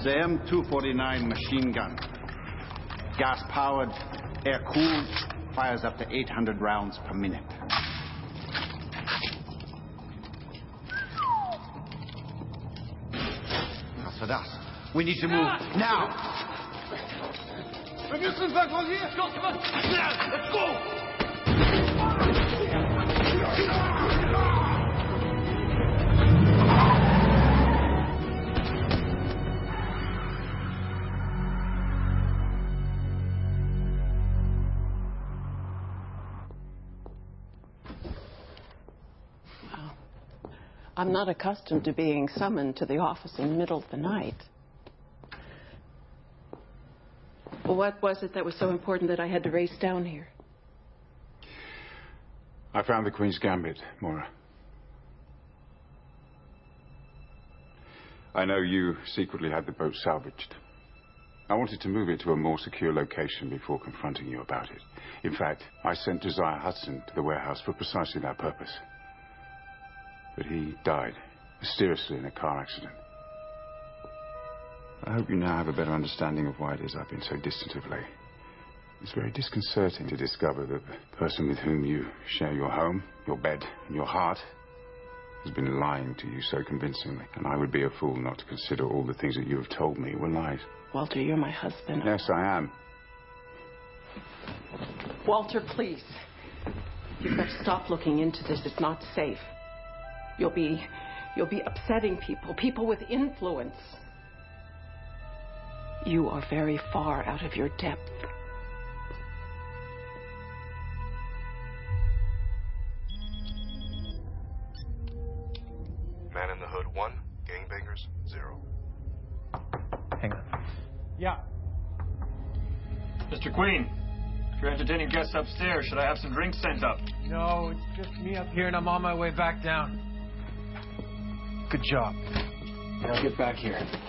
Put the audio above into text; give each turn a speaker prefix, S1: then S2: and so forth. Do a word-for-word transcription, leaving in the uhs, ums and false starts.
S1: The M two forty-nine machine gun. Gas-powered, air-cooled, fires up to eight hundred rounds per minute. As for us, we need to move now.
S2: Wir müssen uns verfolgen. Come on, let's go.
S3: I'm not accustomed to being summoned to the office in the middle of the night. What was it that was so important that I had to race down here?
S4: I found the Queen's Gambit, Maura. I know you secretly had the boat salvaged. I wanted to move it to a more secure location before confronting you about it. In fact, I sent Josiah Hudson to the warehouse for precisely that purpose. But he died, mysteriously in a car accident. I hope you now have a better understanding of why it is I've been so distant of late. It's very disconcerting to discover that the person with whom you share your home, your bed, and your heart has been lying to you so convincingly. And I would be a fool not to consider all the things that you have told me were lies.
S3: Walter, you're my husband.
S4: Yes, I am.
S3: Walter, please. You've got to stop looking into this. It's not safe. You'll be, you'll be upsetting people, people with influence. You are very far out of your depth.
S5: Man in the Hood one, gangbangers zero.
S6: Hang on.
S7: Yeah.
S6: Mister Queen, if you're entertaining guests upstairs, should I have some drinks sent up?
S7: No, it's just me up here and I'm on my way back down. Good job.
S6: I'll get back here.